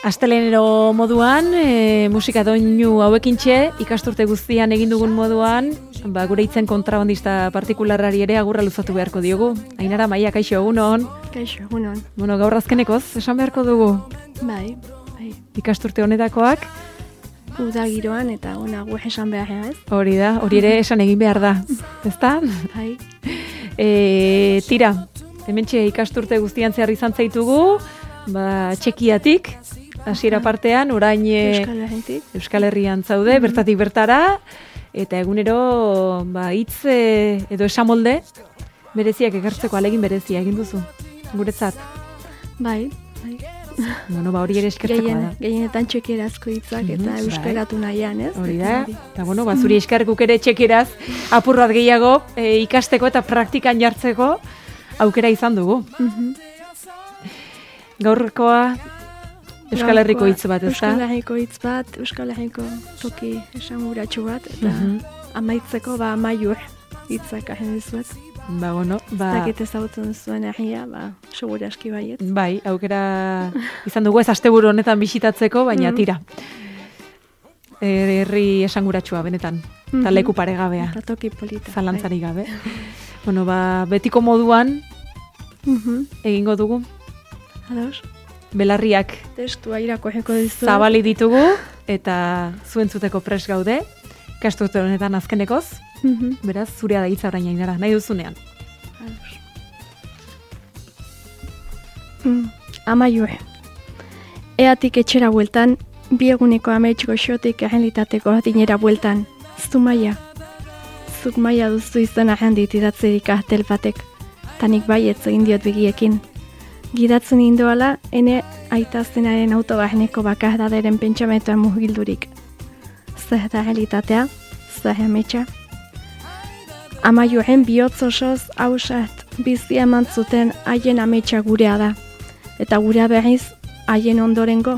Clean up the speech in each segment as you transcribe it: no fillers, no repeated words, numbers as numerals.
Astelenero moduan, musika doinu hauekintxe, ikasturte guztian egin dugun moduan, gure hitzen kontrabandista partikularrari ere agurra luzatu beharko diogu. Ainara, Maia, kaixo, egunon? Kaixo, egunon. Bueno, gaur azkenekoz, esan beharko dugu? Bai. Ikasturte honetakoak? Uda giroan eta gu esan behar, ez? Hori da, hori ere esan egin behar da, ezta? Bai. Tira, hementxe ikasturte guztian zehar izan zaitugu, Txekiatik, hasiera partean, orain Euskal Herrian zaude, bertatik bertara, eta egunero hitz edo esamolde bereziak ekartzeko alegin berezia egin duzu, guretzat. Bai. Bueno, hori ere eskertzekoa da. Gehienetan txekerazko hitzak eta euskaratu nahian, ez? Hori da, eta zuri esker guk ere txekeraz apur bat gehiago ikasteko eta praktikan jartzeko aukera izan dugu. Gaurkoa Euskal Herriko hitz bat, ez da? Euskal Herriko hitz bat, Euskal Herriko toki esanguratsu bat, eta amaitzeko amaiur hitzak ahen dizuet. Ez dakit ezagutzen zuen herria, seguraski baiet. Bai, aukera izan dugu ez asteburu honetan bisitatzeko, baina tira. Herri esanguratsua, benetan. Eta leku paregabea. Eta toki polita. Zalantzari gabe. Betiko moduan egingo dugu. Ados. Belarriak testua irakurriko dizuet. Zabali ditugu eta zuentzuteko prest gaude. Ikasturte honetan azkenekoz. Beraz, zurea da hitza orain Ainara, nahi duzunean. Amaiue. Eatik etxera bueltan, bi eguneko ametxiko xotik errealitateko dinera bueltan. Zumaia. Zuk maia duzu izan ahendit idatzerik ahtel batek. Tanik baietzo indiot begiekin. Gidatzen indoala, ene aitazenaren autobahneko bakahdaderen pentsamentoan muhildurik. Zer da realitatea, zer ametxa. Amaioen bihotz osoz hausat bizi eman zuten haien ametxa gurea da. Eta gurea berriz haien ondorengo.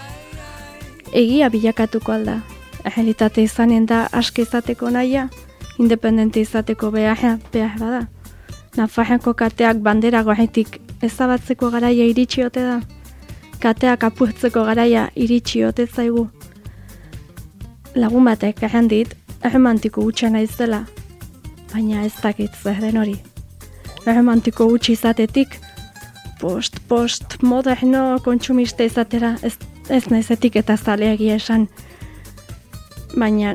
Egia bilakatuko alda. Realitate izanen da aske izateko nahia, independente izateko behar bada. Nafarrako kateak bandera goetik ezabatzeko garaia iritsi ote da. Kateak apurtzeko garaia iritsi ote zaigu. Lagun batek errandit, erromantiko hutsa naizela, baina ez dakit zer den hori. Erromantiko hutsi izatetik, post moderno kontsumiste izatera, ez naizetik eta zaleagia esan. Baina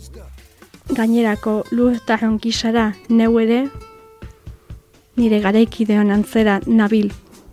gainerako lurtarron gisara neu ere, nire garaikideon antzera nabil.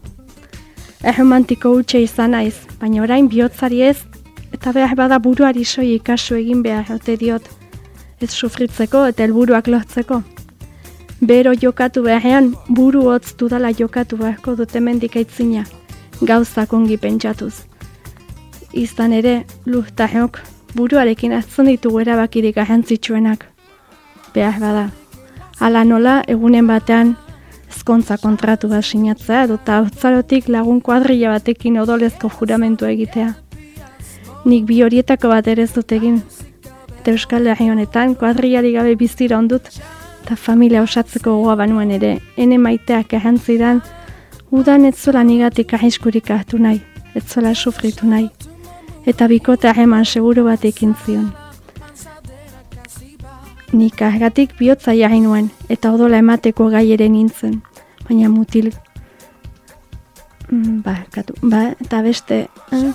Erromantiko hutsa izan naiz, baina orain bihotzari ez, eta behar bada buruari soi ikasu egin behar ote diot, ez sufritzeko eta helburuak lortzeko. Bero jokatu beharrean, buru hotz dudala jokatu beharko dut hemendik aitzina, gauzak ongi pentsatuz. Izan ere, lurtarrok buruarekin hartzen ditugu erabakirik garrantzitsuenak. Behar bada. Hala nola, egunen batean, ezkontza kontratu bat sinatzea eta hautzarotik lagun kuadrilla batekin odolezko juramentua egitea. Nik bi horietako bat ere ez dut egin. Eta Euskal Herri honetan kuadrillari gabe bizira ondut eta familia osatzeko gogoa banuen ere. Ene maiteak errantzidan, udan ez zola nigatik arriskurik hartu nahi, ez zola sufritu nahi. Eta bikote harreman seguro bat ekin zion. Nik argatik bihotza jarri nuen, eta odola emateko gai ere nintzen. Baina mutil... eta beste...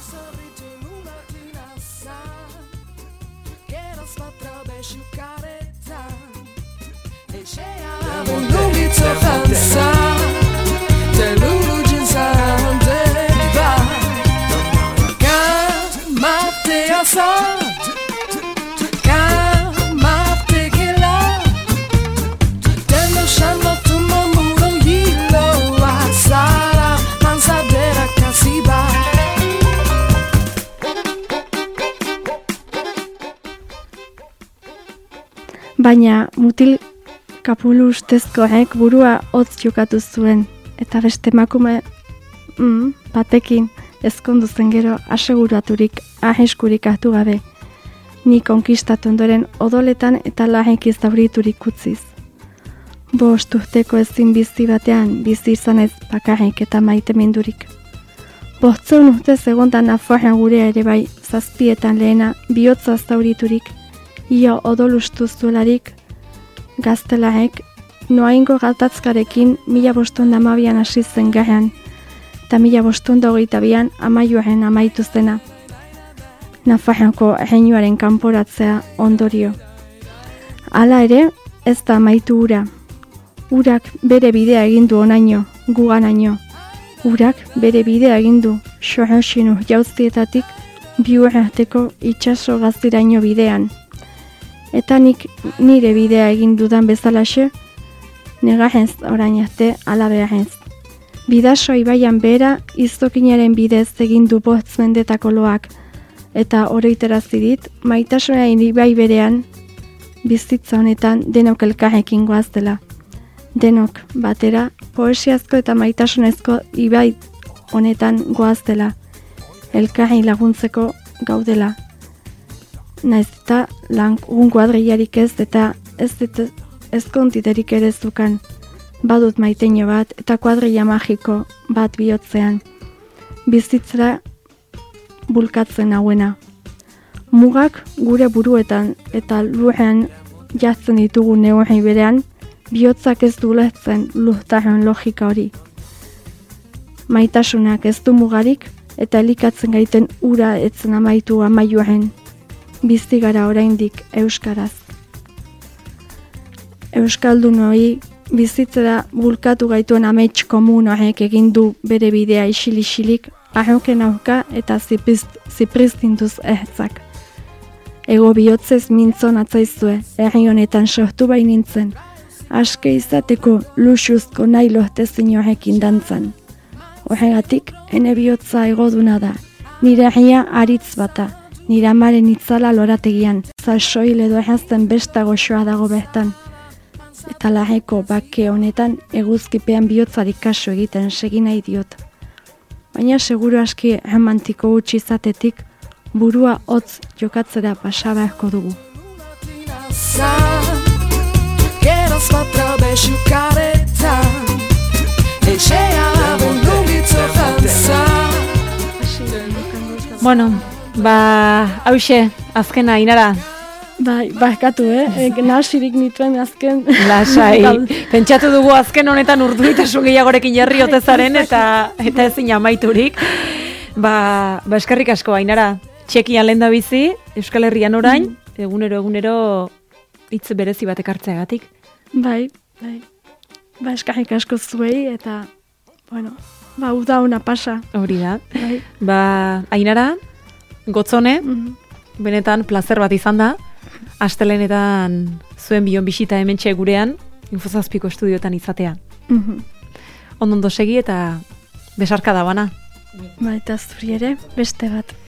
Baina mutil kapulu ustezkoek burua hotz jokatu zuen, eta beste emakume batekin ezkondu zen gero aseguraturik, arriskurik hartu gabe. Ni konkistatu ondoren odoletan eta lahenkiz zauriturik utziz. 5 urteko ezin bizi batean bizi izanez bakarrik eta maitemindurik. Bortzeun urtez egonda Nafarroan gure ere bai, 7etan lehena, bihotza zauriturik, ia odolustu zuelarik, gaztelarek, noaingo galtatzkarekin 1512an hasi zen gerran, eta 1522an amaioaren amaitu zena. Nafarroako erreinuaren kanporatzea ondorio. Hala ere, ez da amaitu ura. Urak bere bidea egindu onaino, guganaino. Urak bere bidea egindu, Sorosinu jauztietatik biurarteko itxaso gaztiraino bidean. Eta nik nire bidea egin dudan bezalaxe, negarrez orain arte alabearrez. Bidaso ibaian behera iztokinaren bidez egin du 5 mendetako loak, eta oroitarazi dit, maitasunaren ibai berean, bizitza honetan denok elkarrekin goaztela. Denok batera, poesiazko eta maitasunezko ibai honetan goaztela. Elkarri laguntzeko gaudela. Naiz eta lagun kuadriarik ez eta ez kontiterik ere zukan. Badut maiteño bat eta kuadrilla magiko bat bihotzean. Bizitzera bulkatzen hauena. Mugak gure buruetan eta lurrean jartzen ditugu neurri berean, bihotzak ez du ulertzen luztarren logika hori. Maitasunak ez du mugarik eta elikatzen gaiten ura etzen amaitu amaioaren. Bizi gara oraindik euskaraz. Euskaldun hori bizitzera bulkatu gaituen amets komun horrek egin du bere bidea isil-isilik, arroken aurka eta zipristintuz ertzak. Ego bihotzez mintzon atzaizue, herri honetan sortu bai nintzen, aske izateko luxuzko nahi lohtezin horrekin dantzan. Horregatik, ene bihotza egoduna da, nire herria aritz bata, nire amaren itzala lorategian, zasoil edo errazten besta goxoa dago bertan. Eta larreko bake honetan eguzkipean bihotzarik kasu egiten segin nahi diot. Baina seguru aski romantiko utzi izatetik, burua hotz jokatzera pasa beharko dugu. Bueno, hauxe, azkena, Ainara. Bai, barkatu, nahasirik nituen azken. Lasai, pentsatu dugu azken honetan urduritasun gehiagorekin jarri otezaren eta ezin amaiturik. Eskerrik asko, Ainara. Txekian lehen da bizi, Euskal Herrian orain, egunero hitz berezi bat ekartzeagatik. Bai. Eskerrik asko zuei eta, uda ona pasa. Hori da. Bai. Ainara, gotzone, benetan plazer bat izan da. Astelenetan zuen bion bisita hementxe gurean, Infozazpiko estudioetan izatea. Ondo segi eta besarka da bana. Eta zuri ere, beste bat.